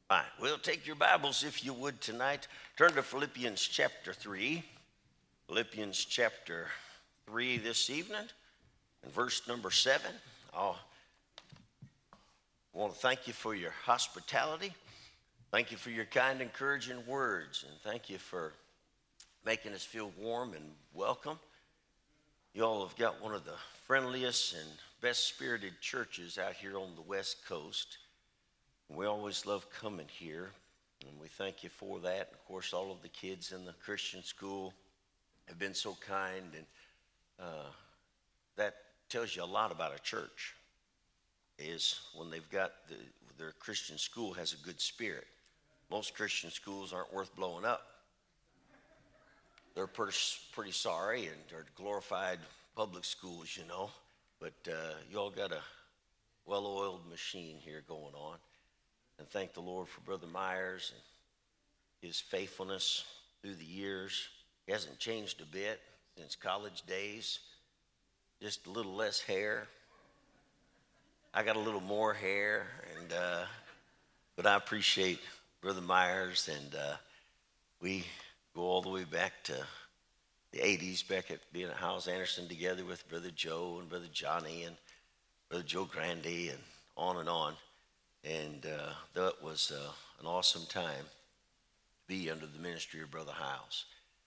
Fine. Well, take your Bibles, if you would, tonight. Turn to Philippians chapter 3. Philippians chapter 3 this evening, and verse number 7. I want to thank you for your hospitality. Thank you for your kind, encouraging words, and thank you for making us feel warm and welcome. You all have got one of the friendliest and best-spirited churches out here on the West Coast. We always love coming here, and we thank you for that. Of course, all of the kids in the Christian school have been so kind, and that tells you a lot about a church, is when they've got their Christian school has a good spirit. Most Christian schools aren't worth blowing up. They're pretty sorry, and they're glorified public schools, you know. But you all got a well-oiled machine here going on. And thank the Lord for Brother Myers and his faithfulness through the years. He hasn't changed a bit since college days. Just a little less hair. I got a little more hair, but I appreciate Brother Myers, and we go all the way back to the 80s, back at being at Howes Anderson together with Brother Joe and Brother Johnny and Brother Joe Grandy and on and on. And that was an awesome time to be under the ministry of Brother Howes.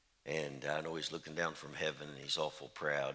And I know he's looking down from heaven, and he's awful proud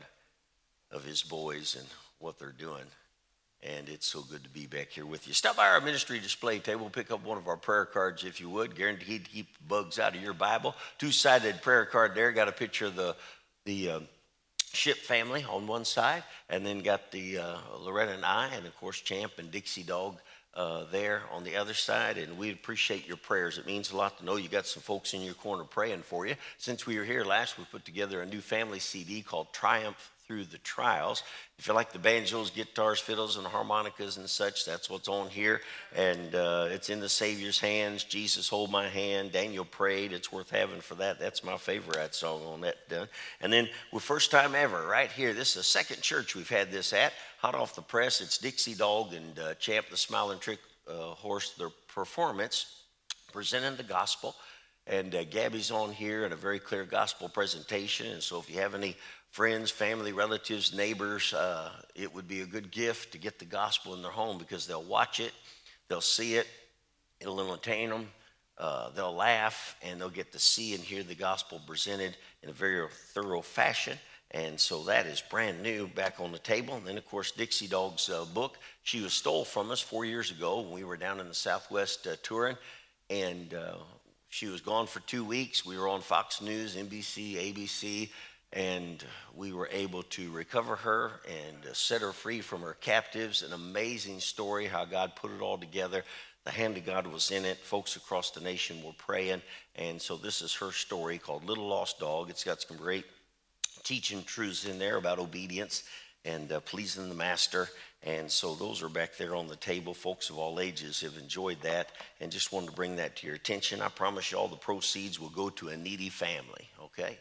of his boys and what they're doing. And it's so good to be back here with you. Stop by our ministry display table. Pick up one of our prayer cards, if you would. Guaranteed to keep bugs out of your Bible. Two-sided prayer card there. Got a picture of the Ship family on one side, and then got the Loretta and I, and of course Champ and Dixie Dog there on the other side. And we appreciate your prayers. It means a lot to know you got some folks in your corner praying for you. Since we were here last, we put together a new family CD called Triumph Through the Trials. If you like the banjos, guitars, fiddles, and harmonicas and such, that's what's on here. And it's in the Savior's hands. Jesus, hold my hand. Daniel prayed. It's worth having for that. That's my favorite song on that done. And then we're first time ever right here. This is the second church we've had this at. Hot off the press, it's Dixie Dog and Champ the Smiling Trick Horse, their performance, presenting the gospel. And Gabby's on here in a very clear gospel presentation. And so if you have any friends, family, relatives, neighbors, it would be a good gift to get the gospel in their home, because they'll watch it, they'll see it, it'll entertain them, they'll laugh, and they'll get to see and hear the gospel presented in a very thorough fashion. And so that is brand new back on the table. And then, of course, Dixie Dog's book. She was stole from us 4 years ago when we were down in the Southwest touring. And she was gone for 2 weeks. We were on Fox News, NBC, ABC, and we were able to recover her and set her free from her captives. An amazing story, how God put it all together. The hand of God was in it. Folks across the nation were praying. And so this is her story called Little Lost Dog. It's got some great teaching truths in there about obedience and pleasing the master. And so those are back there on the table. Folks of all ages have enjoyed that, and just wanted to bring that to your attention. I promise you all the proceeds will go to a needy family, okay?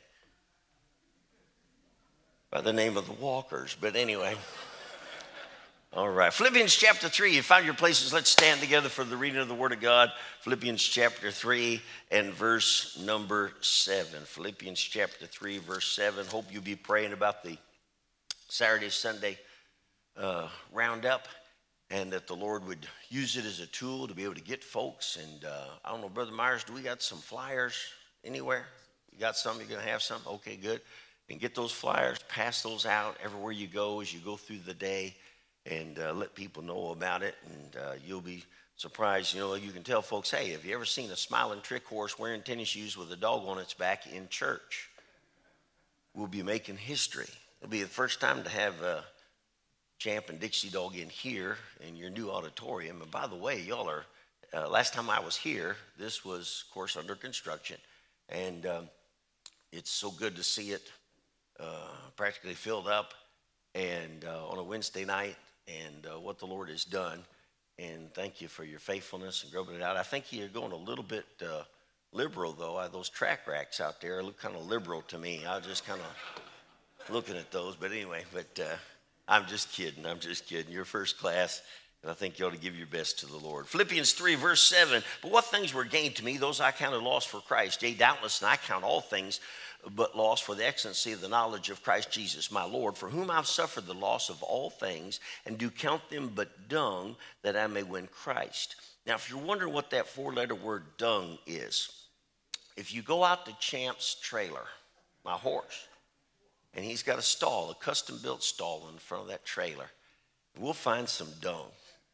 By the name of the Walkers, but anyway. All right, Philippians chapter 3. You found your places. Let's stand together for the reading of the Word of God. Philippians chapter 3 and verse number 7. Philippians chapter 3, verse 7. Hope you'll be praying about the Saturday, Sunday roundup, and that the Lord would use it as a tool to be able to get folks. And I don't know, Brother Myers, do we got some flyers anywhere? You got some? You're going to have some? Okay, good. And get those flyers, pass those out everywhere you go as you go through the day, and let people know about it. And you'll be surprised. You know, you can tell folks, hey, have you ever seen a smiling trick horse wearing tennis shoes with a dog on its back in church? We'll be making history. It'll be the first time to have Champ and Dixie Dog in here in your new auditorium. And by the way, y'all are, last time I was here, this was, of course, under construction. And it's so good to see it practically filled up and on a Wednesday night, and what the Lord has done. And thank you for your faithfulness and grubbing it out. I think you're going a little bit liberal, though. Those track racks out there look kind of liberal to me. I was just kind of looking at those. But anyway, I'm just kidding. You're first class, And I think you ought to give your best to the Lord. Philippians 3, verse 7. But what things were gained to me, those I counted loss for Christ. Yea, doubtless, and I count all things but loss for the excellency of the knowledge of Christ Jesus my Lord, for whom I've suffered the loss of all things, and do count them but dung, that I may win Christ. Now, if you're wondering what that four-letter word dung is, if you go out to Champ's trailer, my horse, and he's got a stall, a custom-built stall in front of that trailer, we'll find some dung,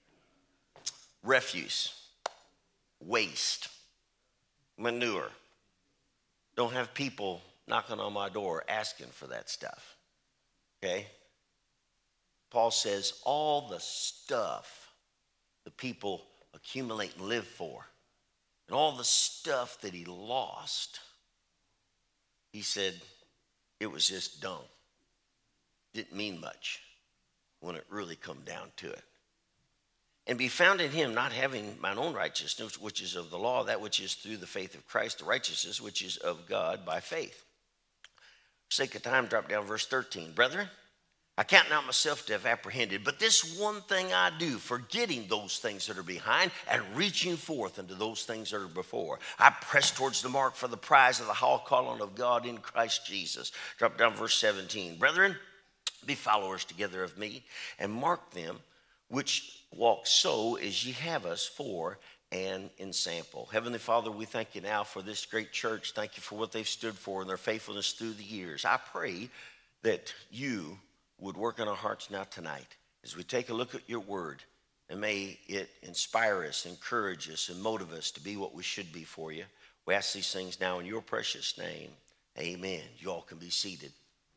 refuse, waste, manure. Don't have people knocking on my door asking for that stuff, okay? Paul says all the stuff the people accumulate and live for, and all the stuff that he lost, he said it was just dung. Didn't mean much when it really come down to it. And be found in him, not having mine own righteousness, which is of the law, that which is through the faith of Christ, the righteousness which is of God by faith. For sake of time, drop down verse 13. Brethren, I count not myself to have apprehended, but this one thing I do, forgetting those things that are behind and reaching forth unto those things that are before. I press towards the mark for the prize of the high calling of God in Christ Jesus. Drop down verse 17. Brethren, be followers together of me, and mark them which walk so as ye have us for an ensample. Heavenly Father, we thank you now for this great church. Thank you for what they've stood for and their faithfulness through the years. I pray that you would work in our hearts now tonight as we take a look at your word, and may it inspire us, encourage us, and motivate us to be what we should be for you. We ask these things now in your precious name. Amen. You all can be seated.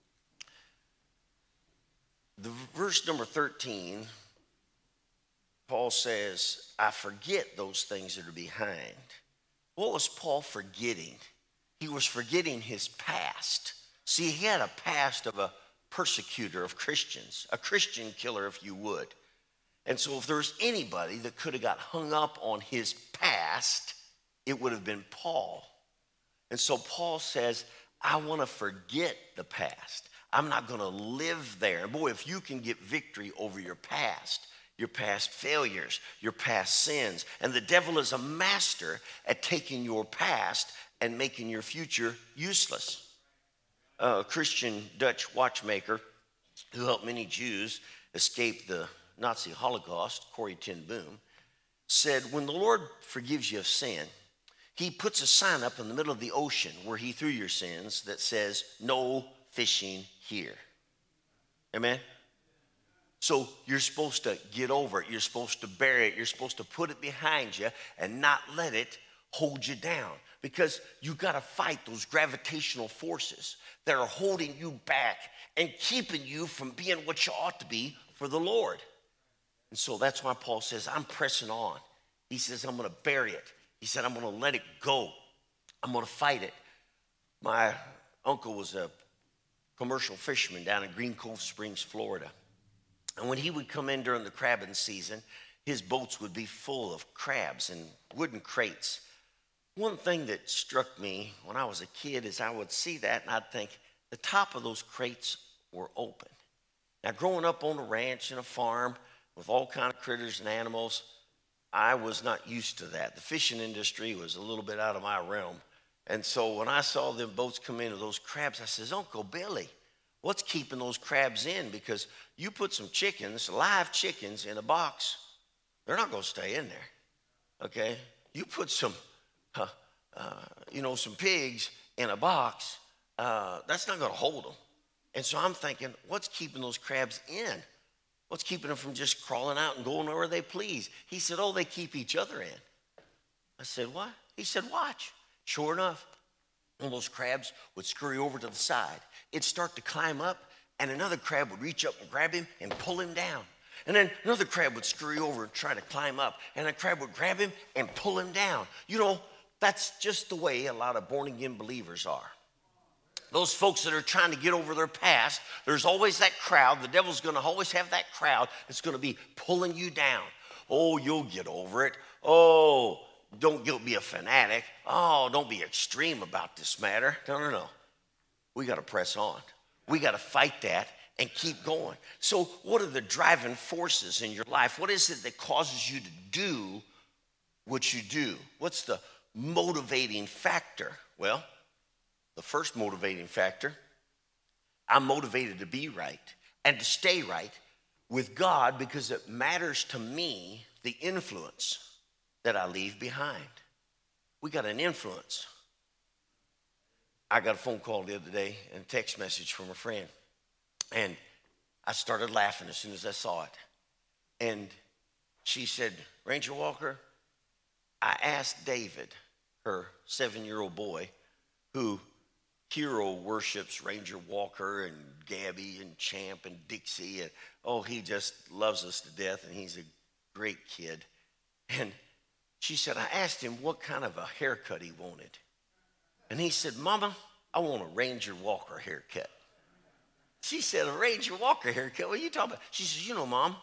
The verse number 13, Paul says, I forget those things that are behind. What was Paul forgetting? He was forgetting his past. See, he had a past of a persecutor of Christians, a Christian killer, if you would. And so if there was anybody that could have got hung up on his past, it would have been Paul. And so Paul says, I want to forget the past. I'm not going to live there. And boy, if you can get victory over your past failures, your past sins, and the devil is a master at taking your past and making your future useless. A Christian Dutch watchmaker who helped many Jews escape the Nazi Holocaust, Corrie ten Boom, said, when the Lord forgives you of sin, he puts a sign up in the middle of the ocean where he threw your sins that says, no fishing here. Amen? So you're supposed to get over it. You're supposed to bury it. You're supposed to put it behind you and not let it hold you down, because you got to fight those gravitational forces that are holding you back and keeping you from being what you ought to be for the Lord. And so that's why Paul says, I'm pressing on. He says, I'm going to bury it. He said, I'm going to let it go. I'm going to fight it. My uncle was a commercial fisherman down in Green Cove Springs, Florida. And when he would come in during the crabbing season, his boats would be full of crabs and wooden crates. One thing that struck me when I was a kid is I would see that and I'd think the top of those crates were open. Now, growing up on a ranch and a farm with all kind of critters and animals, I was not used to that. The fishing industry was a little bit out of my realm. And so when I saw them boats come in with those crabs, I says, Uncle Billy, what's keeping those crabs in? Because you put some chickens, live chickens, in a box, they're not going to stay in there, okay? You put some, some pigs in a box, that's not going to hold them. And so I'm thinking, what's keeping those crabs in? What's keeping them from just crawling out and going wherever they please? He said, oh, they keep each other in. I said, what? He said, watch. Sure enough, one of those crabs would scurry over to the side. It'd start to climb up, and another crab would reach up and grab him and pull him down. And then another crab would scurry over and try to climb up, and a crab would grab him and pull him down. You know, that's just the way a lot of born-again believers are. Those folks that are trying to get over their past, there's always that crowd. The devil's going to always have that crowd that's going to be pulling you down. Oh, you'll get over it. Oh, don't be a fanatic. Oh, don't be extreme about this matter. No. We got to press on. We got to fight that and keep going. So what are the driving forces in your life? What is it that causes you to do what you do? What's the motivating factor? Well, the first motivating factor, I'm motivated to be right and to stay right with God because it matters to me the influence that I leave behind. We got an influence. I got a phone call the other day and a text message from a friend. And I started laughing as soon as I saw it. And she said, Ranger Walker, I asked David, her 7-year-old boy, who hero worships Ranger Walker and Gabby and Champ and Dixie. And he just loves us to death, and he's a great kid. And she said, I asked him what kind of a haircut he wanted. And he said, Mama, I want a Ranger Walker haircut. She said, a Ranger Walker haircut? What are you talking about? She says, Mom.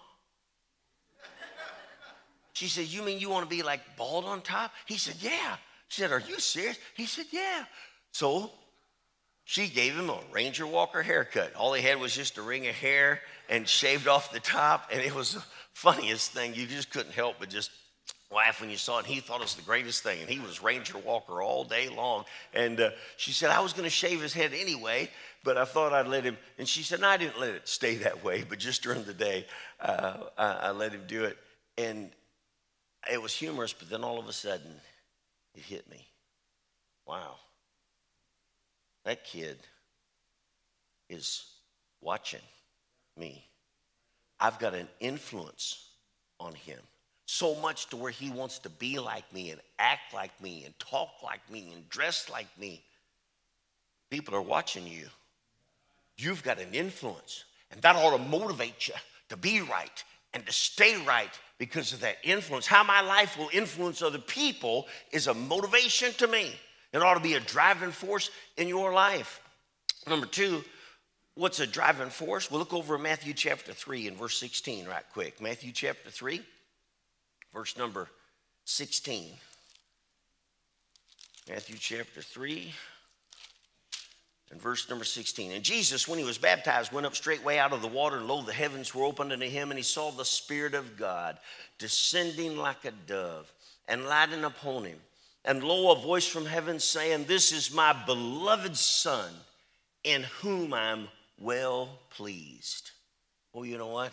She said, you mean you want to be like bald on top? He said, yeah. She said, are you serious? He said, yeah. So she gave him a Ranger Walker haircut. All he had was just a ring of hair and shaved off the top. And it was the funniest thing. You just couldn't help but just laugh when you saw it. And he thought it was the greatest thing. And he was Ranger Walker all day long. And she said, I was going to shave his head anyway, but I thought I'd let him. And she said, no, I didn't let it stay that way. But just during the day, I let him do it. And it was humorous, but then all of a sudden, it hit me. Wow. That kid is watching me. I've got an influence on him. So much to where he wants to be like me and act like me and talk like me and dress like me. People are watching you. You've got an influence. And that ought to motivate you to be right and to stay right because of that influence. How my life will influence other people is a motivation to me. It ought to be a driving force in your life. Number 2, what's a driving force? We'll look over at Matthew chapter 3 and verse 16 right quick. Matthew chapter 3, verse number 16. Matthew chapter 3 and verse number 16. And Jesus, when he was baptized, went up straightway out of the water, and lo, the heavens were opened unto him, and he saw the Spirit of God descending like a dove and lighting upon him. And lo, a voice from heaven saying, this is my beloved Son, in whom I'm well pleased. Well, you know what?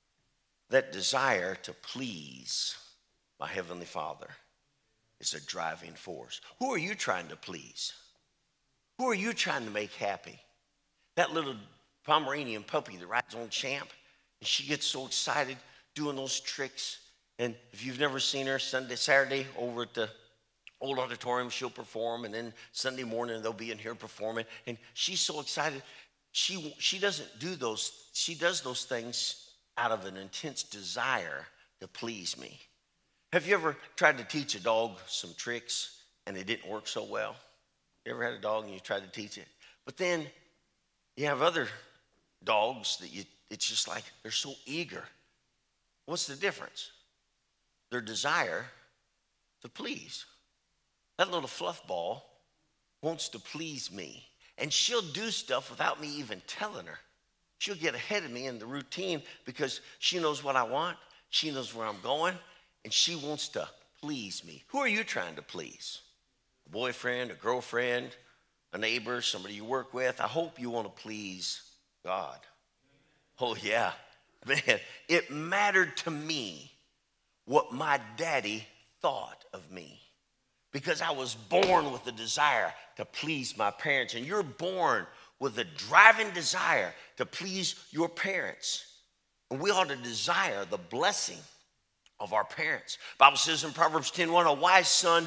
That desire to please my Heavenly Father is a driving force. Who are you trying to please? Who are you trying to make happy? That little Pomeranian puppy that rides on Champ, and she gets so excited doing those tricks. And if you've never seen her, Saturday over at the old auditorium, she'll perform, and then Sunday morning they'll be in here performing. And she's so excited. She doesn't do those. She does those things out of an intense desire to please me. Have you ever tried to teach a dog some tricks and it didn't work so well? You ever had a dog and you tried to teach it? But then you have other dogs that it's just like they're so eager. What's the difference? Their desire to please. That little fluff ball wants to please me. And she'll do stuff without me even telling her. She'll get ahead of me in the routine because she knows what I want. She knows where I'm going. And she wants to please me. Who are you trying to please? A boyfriend, a girlfriend, a neighbor, somebody you work with? I hope you want to please God. Oh, yeah. Man, it mattered to me what my daddy thought of me. Because I was born with the desire to please my parents. And you're born with a driving desire to please your parents. And we ought to desire the blessing of our parents. The Bible says in Proverbs 10:1, a wise son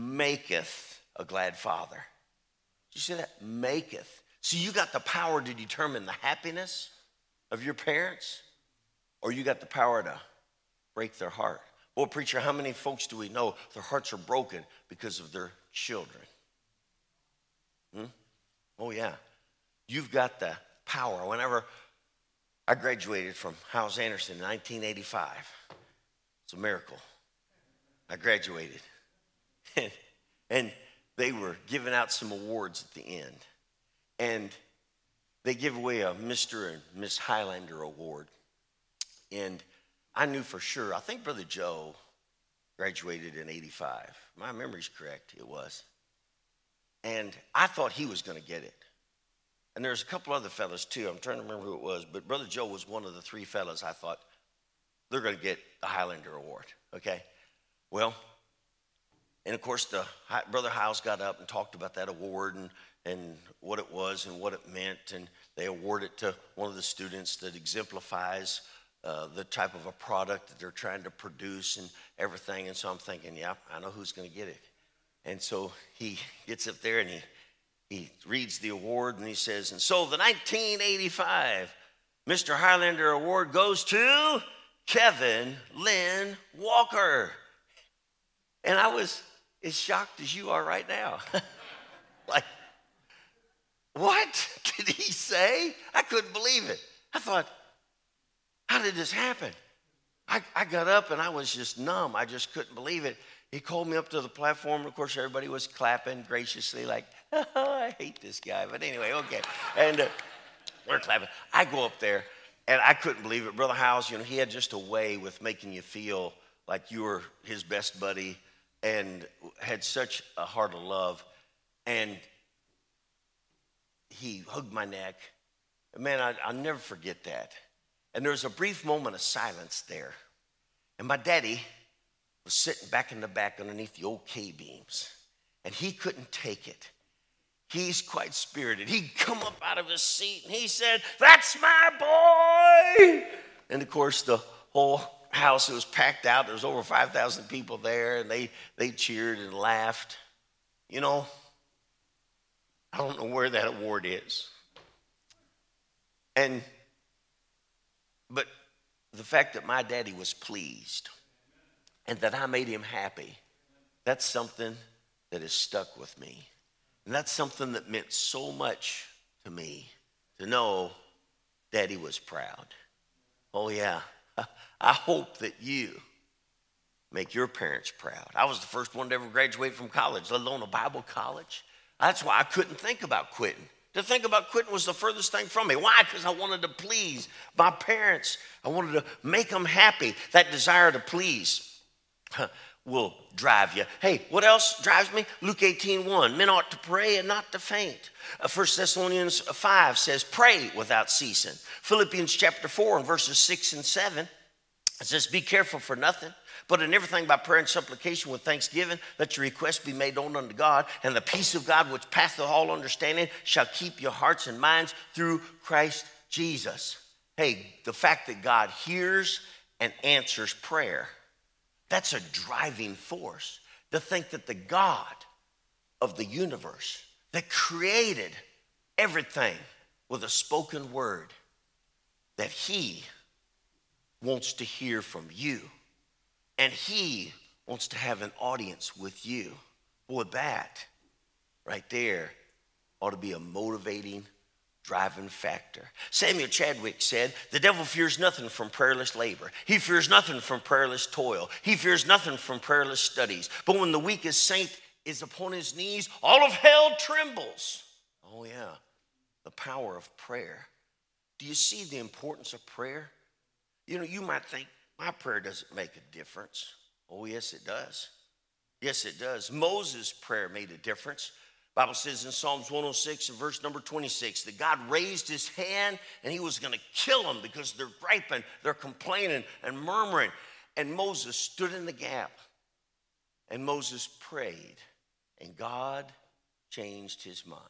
maketh a glad father. Did you see that? Maketh. So you got the power to determine the happiness of your parents, or you got the power to break their heart. Well, preacher, how many folks do we know their hearts are broken because of their children? Oh, yeah. You've got the power. Whenever I graduated from Howes Anderson in 1985, it's a miracle. I graduated. And they were giving out some awards at the end. And they give away a Mr. and Miss Highlander award. And I knew for sure, I think Brother Joe graduated in 85. My memory's correct, it was. And I thought he was going to get it. And there's a couple other fellas too. I'm trying to remember who it was. But Brother Joe was one of the three fellas I thought they're going to get the Highlander Award, okay? Well, and of course, Brother Hiles got up and talked about that award and what it was and what it meant. And they award it to one of the students that exemplifies the type of a product that they're trying to produce and everything. And so I'm thinking, yeah, I know who's going to get it. And so he gets up there and he reads the award and he says, and so the 1985 Mr. Highlander Award goes to Kevin Lynn Walker. And I was as shocked as you are right now. Like, what did he say? I couldn't believe it. I thought, how did this happen? I got up and I was just numb. I just couldn't believe it. He called me up to the platform. Of course, everybody was clapping graciously like, oh, I hate this guy. But anyway, okay. And we're clapping. I go up there, and I couldn't believe it. Brother Howes, he had just a way with making you feel like you were his best buddy and had such a heart of love. And he hugged my neck. Man, I'll never forget that. And there was a brief moment of silence there. And my daddy was sitting back in the back underneath the old K-beams. And he couldn't take it. He's quite spirited. He'd come up out of his seat and he said, that's my boy. And of course, the whole house was packed out. There was over 5,000 people there, and they cheered and laughed. I don't know where that award is. But the fact that my daddy was pleased and that I made him happy, that's something that has stuck with me. And that's something that meant so much to me, to know Daddy was proud. Oh, yeah. I hope that you make your parents proud. I was the first one to ever graduate from college, let alone a Bible college. That's why I couldn't think about quitting. To think about quitting was the furthest thing from me. Why? Because I wanted to please my parents. I wanted to make them happy. That desire to please will drive you. Hey, what else drives me? Luke 18:1. Men ought to pray and not to faint. 1 Thessalonians 5 says, pray without ceasing. Philippians chapter 4 and verses 6 and 7, it says, be careful for nothing, but in everything by prayer and supplication with thanksgiving, let your requests be made known unto God, and the peace of God which passeth all understanding shall keep your hearts and minds through Christ Jesus. Hey, the fact that God hears and answers prayer, that's a driving force. To think that the God of the universe that created everything with a spoken word, that he wants to hear from you. And he wants to have an audience with you. Boy, that right there ought to be a motivating, driving factor. Samuel Chadwick said, the devil fears nothing from prayerless labor. He fears nothing from prayerless toil. He fears nothing from prayerless studies. But when the weakest saint is upon his knees, all of hell trembles. Oh yeah, the power of prayer. Do you see the importance of prayer? You might think, my prayer doesn't make a difference. Oh, yes, it does. Yes, it does. Moses' prayer made a difference. The Bible says in Psalms 106 and verse number 26 that God raised his hand and he was going to kill them because they're griping, they're complaining and murmuring. And Moses stood in the gap. And Moses prayed. And God changed his mind.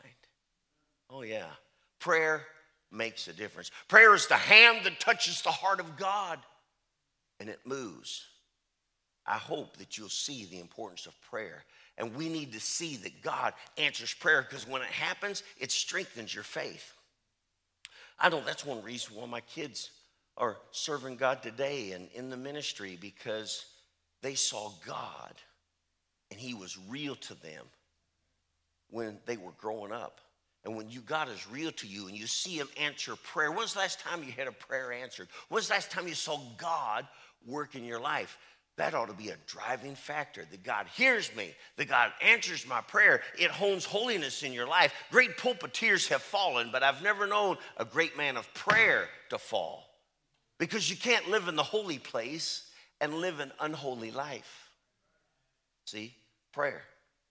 Oh, yeah. Prayer makes a difference. Prayer is the hand that touches the heart of God. And it moves. I hope that you'll see the importance of prayer. And we need to see that God answers prayer, because when it happens, it strengthens your faith. I know that's one reason why my kids are serving God today and in the ministry, because they saw God and he was real to them when they were growing up. And when God is real to you and you see him answer prayer, when's the last time you had a prayer answered? When's the last time you saw God work in your life? That ought to be a driving factor, that God hears me, that God answers my prayer. It hones holiness in your life. Great pulpiteers have fallen, but I've never known a great man of prayer to fall, because you can't live in the holy place and live an unholy life. See, prayer.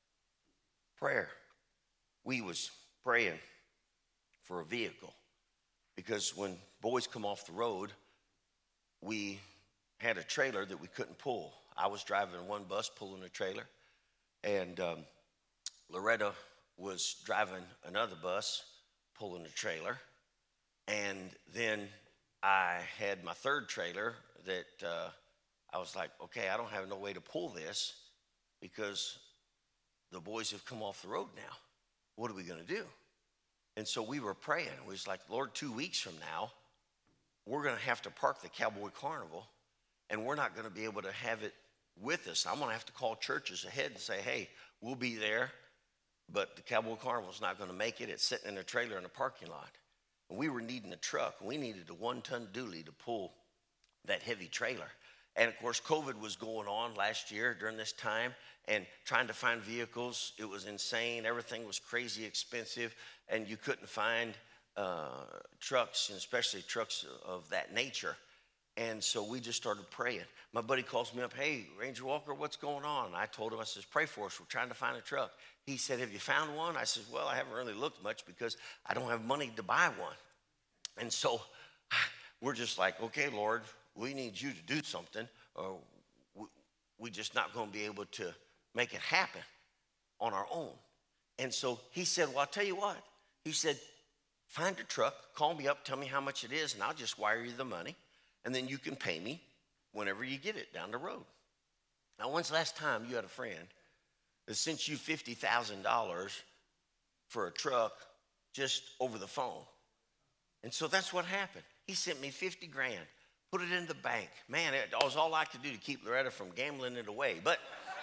We was praying for a vehicle, because when boys come off the road, we had a trailer that we couldn't pull. I was driving one bus pulling a trailer, and Loretta was driving another bus pulling a trailer, and then I had my third trailer that I was like, okay, I don't have no way to pull this because the boys have come off the road now. What are we going to do? And so we were praying. We was like, Lord, 2 weeks from now, we're going to have to park the Cowboy Carnival, and we're not going to be able to have it with us. I'm going to have to call churches ahead and say, hey, we'll be there, but the Cowboy Carnival's not going to make it. It's sitting in a trailer in a parking lot. And we were needing a truck. We needed a 1-ton dually to pull that heavy trailer. And, of course, COVID was going on last year during this time, and trying to find vehicles, it was insane. Everything was crazy expensive, and you couldn't find trucks, and especially trucks of that nature. And so we just started praying. My buddy calls me up, hey, Ranger Walker, what's going on? And I told him, I says, pray for us. We're trying to find a truck. He said, have you found one? I said, well, I haven't really looked much because I don't have money to buy one. And so we're just like, okay, Lord, we need you to do something, or we're just not going to be able to make it happen on our own. And so he said, well, I'll tell you what. He said, find a truck, call me up, tell me how much it is, and I'll just wire you the money, and then you can pay me whenever you get it down the road. Now, when's the last time you had a friend that sent you $50,000 for a truck just over the phone? And so that's what happened. He sent me 50 grand, put it in the bank. Man, it was all I could do to keep Loretta from gambling it away. But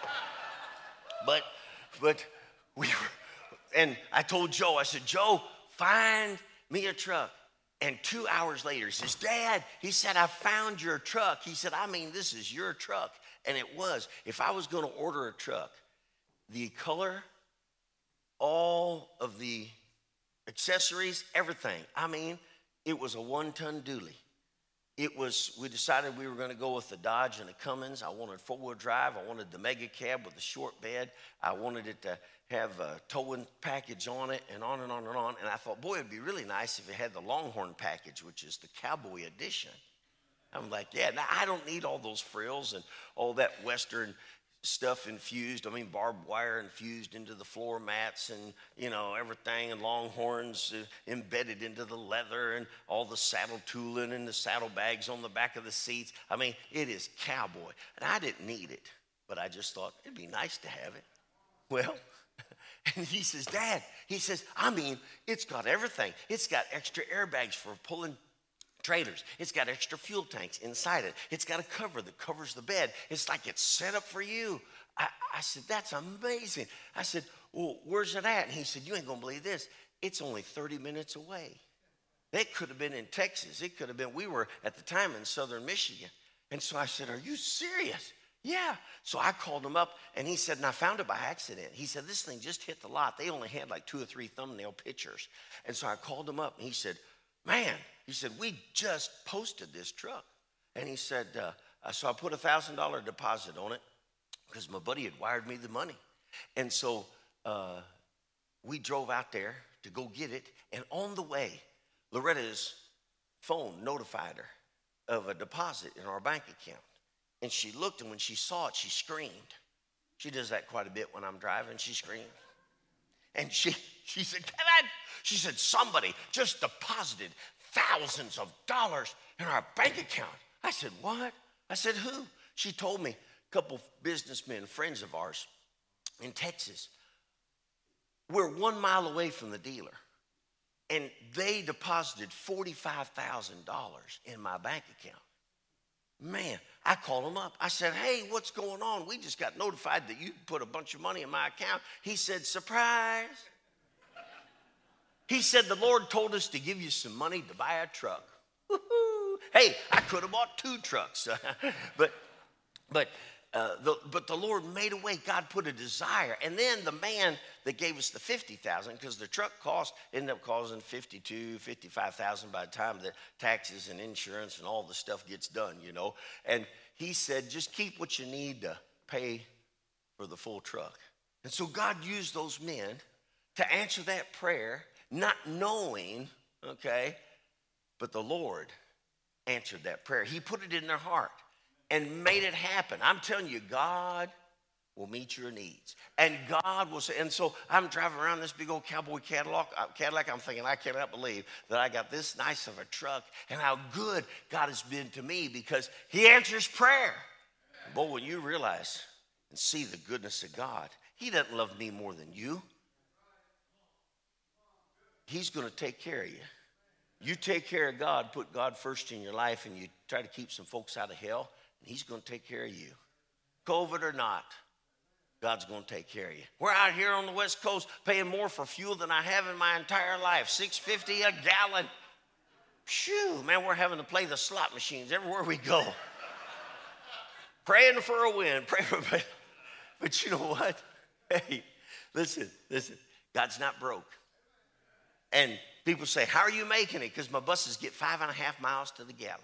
we were, and I told Joe, I said, Joe, find me a truck. And 2 hours later, he says, Dad, he said, I found your truck. He said, I mean, this is your truck. And it was. If I was going to order a truck, the color, all of the accessories, everything. I mean, it was a 1-ton dually. We decided we were going to go with the Dodge and the Cummins. I wanted 4-wheel drive. I wanted the mega cab with the short bed. I wanted it to have a towing package on it, and on and on and on. And I thought, boy, it'd be really nice if it had the Longhorn package, which is the cowboy edition. I'm like, yeah, now I don't need all those frills and all that Western stuff infused. I mean, barbed wire infused into the floor mats, and, you know, everything, and Longhorns embedded into the leather, and all the saddle tooling and the saddlebags on the back of the seats. I mean, it is cowboy. And I didn't need it, but I just thought it'd be nice to have it. Well, and he says, Dad, he says, I mean, it's got everything. It's got extra airbags for pulling trailers. It's got extra fuel tanks inside it. It's got a cover that covers the bed. It's like it's set up for you. I said, that's amazing. I said, well, where's it at? And he said, you ain't going to believe this. It's only 30 minutes away. It could have been in Texas. It could have been, we were at the time in southern Michigan. And so I said, are you serious? Yeah. So I called him up, and he said, and I found it by accident. He said, this thing just hit the lot. They only had like 2 or 3 thumbnail pictures. And so I called him up, and he said, man, he said, we just posted this truck. And he said, so I put a $1,000 deposit on it because my buddy had wired me the money. And so we drove out there to go get it. And on the way, Loretta's phone notified her of a deposit in our bank account. And she looked, and when she saw it, she screamed. She does that quite a bit when I'm driving. She screamed. And she said, Dad, she said, somebody just deposited thousands of dollars in our bank account. I said, what? I said, who? She told me, a couple businessmen, friends of ours in Texas. We're 1 mile away from the dealer, and they deposited $45,000 in my bank account. Man, I called him up. I said, hey, what's going on? We just got notified that you put a bunch of money in my account. He said, surprise. He said, the Lord told us to give you some money to buy a truck. Woo-hoo. Hey, I could have bought 2 trucks. but But the Lord made a way. God put a desire. And then the man that gave us the $50,000, because the truck cost ended up costing $52,000, $55,000 by the time the taxes and insurance and all the stuff gets done, you know. And he said, just keep what you need to pay for the full truck. And so God used those men to answer that prayer, not knowing, okay, but the Lord answered that prayer. He put it in their heart and made it happen. I'm telling you, God will meet your needs. And God will say, and so I'm driving around this big old cowboy Cadillac. I'm thinking, I cannot believe that I got this nice of a truck and how good God has been to me, because he answers prayer. Boy, when you realize and see the goodness of God, he doesn't love me more than you. He's going to take care of you. You take care of God, put God first in your life, and you try to keep some folks out of hell, and he's going to take care of you. COVID or not, God's going to take care of you. We're out here on the West Coast paying more for fuel than I have in my entire life, $6.50 a gallon. Phew, man, we're having to play the slot machines everywhere we go. Praying for a win. But you know what? Hey, listen. God's not broke. And people say, how are you making it? Because my buses get 5.5 miles to the gallon.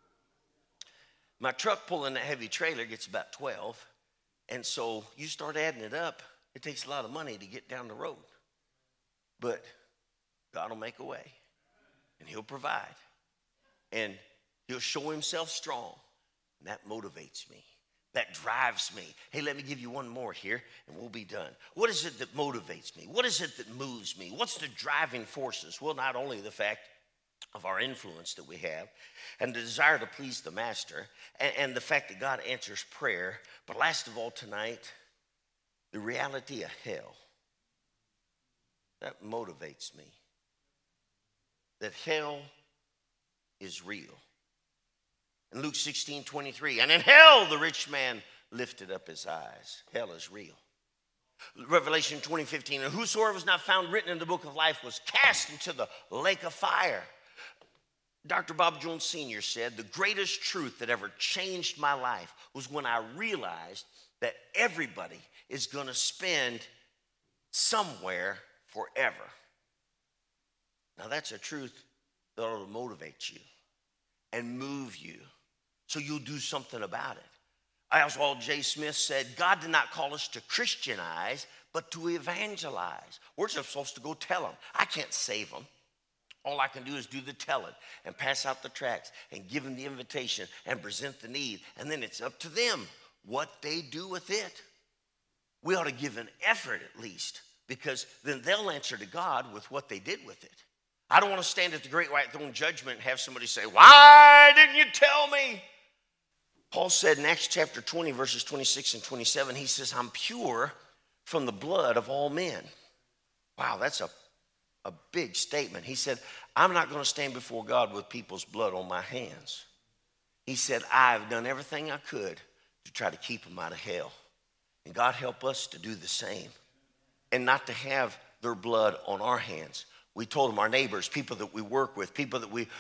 My truck pulling that heavy trailer gets about 12. And so you start adding it up, it takes a lot of money to get down the road. But God will make a way. And he'll provide. And he'll show himself strong. And that motivates me. That drives me. Hey, let me give you one more here, and we'll be done. What is it that motivates me? What is it that moves me? What's the driving forces? Well, not only the fact of our influence that we have and the desire to please the master and the fact that God answers prayer, but last of all tonight, the reality of hell. That motivates me. That hell is real. In Luke 16:23, and in hell the rich man lifted up his eyes. Hell is real. Revelation 20:15, and whosoever was not found written in the book of life was cast into the lake of fire. Dr. Bob Jones Sr. said, the greatest truth that ever changed my life was when I realized that everybody is going to spend somewhere forever. Now that's a truth that ought to motivate you and move you so you'll do something about it. Oswald J. Smith said, God did not call us to Christianize, but to evangelize. We're just supposed to go tell them. I can't save them. All I can do is do the telling and pass out the tracts and give them the invitation and present the need. And then it's up to them what they do with it. We ought to give an effort at least, because then they'll answer to God with what they did with it. I don't want to stand at the great white throne judgment and have somebody say, why didn't you tell me? Paul said in Acts chapter 20, verses 26 and 27, he says, I'm pure from the blood of all men. Wow, that's a big statement. He said, I'm not going to stand before God with people's blood on my hands. He said, I've done everything I could to try to keep them out of hell. And God help us to do the same and not to have their blood on our hands. We told them, our neighbors, people that we work with, people that we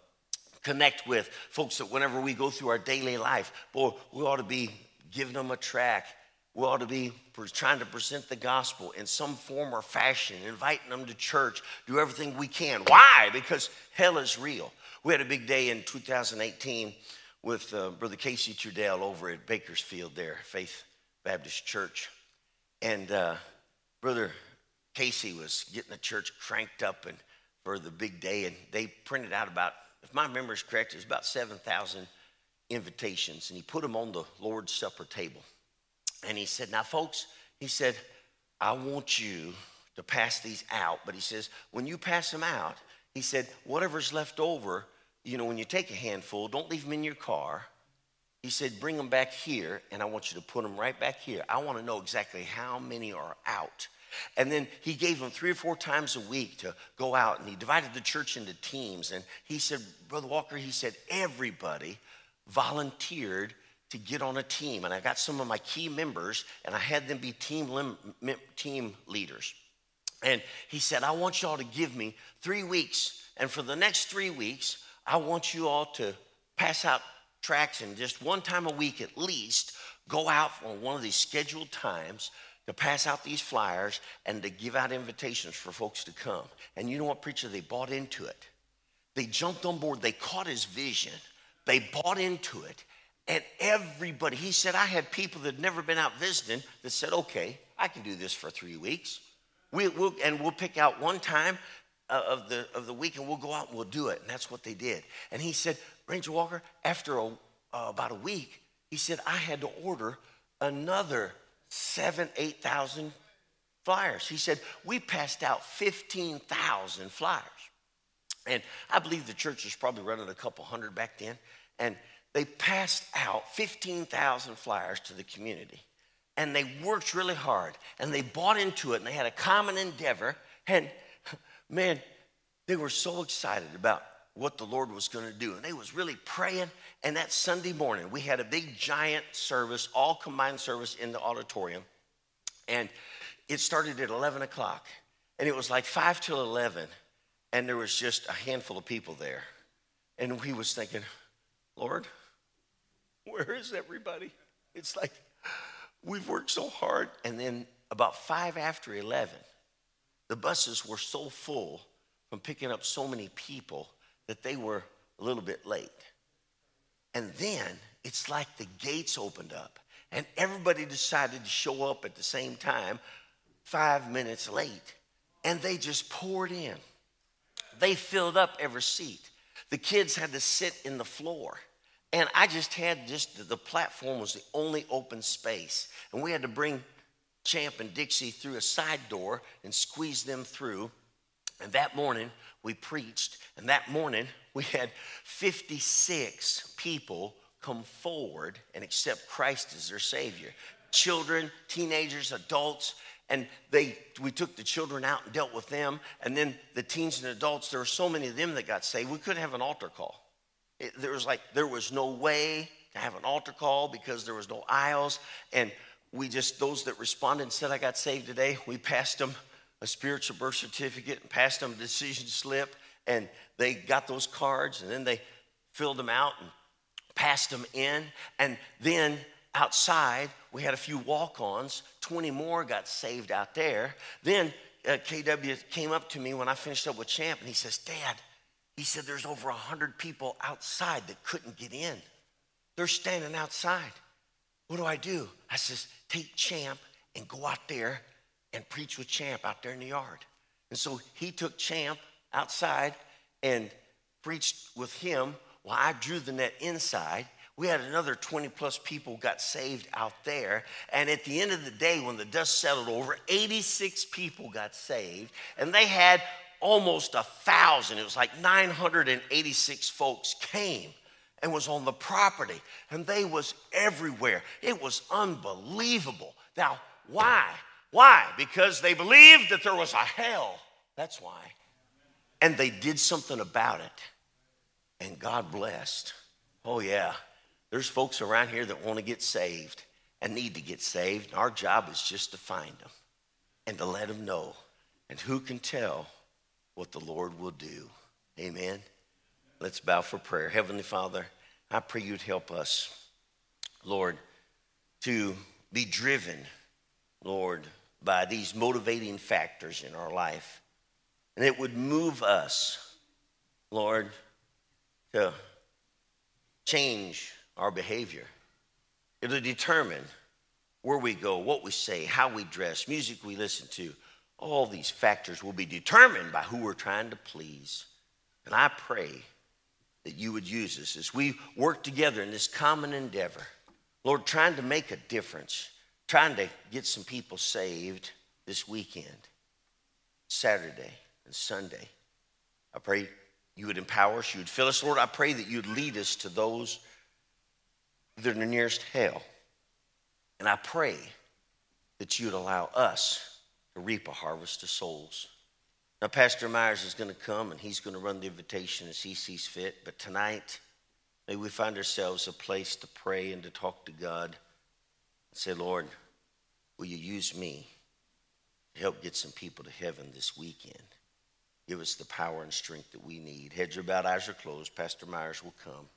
connect with, folks that whenever we go through our daily life, boy, we ought to be giving them a tract. We ought to be trying to present the gospel in some form or fashion, inviting them to church, do everything we can. Why? Because hell is real. We had a big day in 2018 with Brother Casey Trudell over at Bakersfield there, Faith Baptist Church. And Brother Casey was getting the church cranked up and for the big day, and they printed out about, if my memory is correct, it was about 7,000 invitations, and he put them on the Lord's Supper table. And he said, now, folks, he said, I want you to pass these out. But he says, when you pass them out, he said, whatever's left over, you know, when you take a handful, don't leave them in your car. He said, bring them back here, and I want you to put them right back here. I want to know exactly how many are out. And then he gave them 3 or 4 times a week to go out, and he divided the church into teams. And he said, Brother Walker, he said, everybody volunteered to get on a team. And I got some of my key members, and I had them be team leaders. And he said, I want you all to give me 3 weeks. And for the next 3 weeks, I want you all to pass out tracts, and just one time a week at least, go out on one of these scheduled times to pass out these flyers and to give out invitations for folks to come. And you know what, preacher? They bought into it. They jumped on board. They caught his vision. They bought into it. And everybody, he said, I had people that had never been out visiting that said, okay, I can do this for 3 weeks. We'll pick out one time of the week and we'll go out and we'll do it. And that's what they did. And he said, Ranger Walker, after about a week, he said, I had to order another 8,000 flyers. He said, we passed out 15,000 flyers. And I believe the church was probably running a couple hundred back then. And they passed out 15,000 flyers to the community. And they worked really hard. And they bought into it. And they had a common endeavor. And man, they were so excited about what the Lord was going to do. And they was really praying. And that Sunday morning, we had a big giant service, all combined service in the auditorium. And it started at 11 o'clock. And it was like 5 till 11. And there was just a handful of people there. And he was thinking, Lord, where is everybody? It's like, we've worked so hard. And then about 5 after 11, the buses were so full from picking up so many people that they were a little bit late. And then it's like the gates opened up and everybody decided to show up at the same time 5 minutes late. And they just poured in. They filled up every seat. The kids had to sit in the floor. And I just had the platform was the only open space. And we had to bring Champ and Dixie through a side door and squeeze them through. And that morning we preached. And that morning we had 56 people come forward and accept Christ as their Savior. Children, teenagers, adults. And we took the children out and dealt with them. And then the teens and adults, there were so many of them that got saved. We couldn't have an altar call. There was no way to have an altar call because there was no aisles. And those that responded and said, I got saved today, we passed them a spiritual birth certificate and passed them a decision slip. And they got those cards and then they filled them out and passed them in. And then outside, we had a few walk-ons. 20 more got saved out there. Then KW came up to me when I finished up with Champ, and he says, Dad, he said, there's over 100 people outside that couldn't get in. They're standing outside. What do? I says, take Champ and go out there and preach with Champ out there in the yard. And so he took Champ outside and preached with him while I drew the net inside. We had another 20 plus people got saved out there. And at the end of the day, when the dust settled over, 86 people got saved. And they had almost 1,000. It was like 986 folks came and was on the property. And they was everywhere. It was unbelievable. Now, why? Why? Because they believed that there was a hell. That's why. And they did something about it. And God blessed. Oh, yeah. There's folks around here that want to get saved and need to get saved. Our job is just to find them and to let them know. And who can tell what the Lord will do? Amen. Let's bow for prayer. Heavenly Father, I pray you'd help us, Lord, to be driven, Lord, by these motivating factors in our life. And it would move us, Lord, to change our behavior. It'll determine where we go, what we say, how we dress, music we listen to. All these factors will be determined by who we're trying to please. And I pray that you would use us as we work together in this common endeavor. Lord, trying to make a difference, trying to get some people saved this weekend, Saturday and Sunday. I pray you would empower us, you would fill us. Lord, I pray that you'd lead us to those that are nearest hell. And I pray that you'd allow us to reap a harvest of souls. Now, Pastor Myers is going to come and he's going to run the invitation as he sees fit. But tonight, may we find ourselves a place to pray and to talk to God and say, Lord, will you use me to help get some people to heaven this weekend? Give us the power and strength that we need. Heads are bowed, eyes are closed. Pastor Myers will come.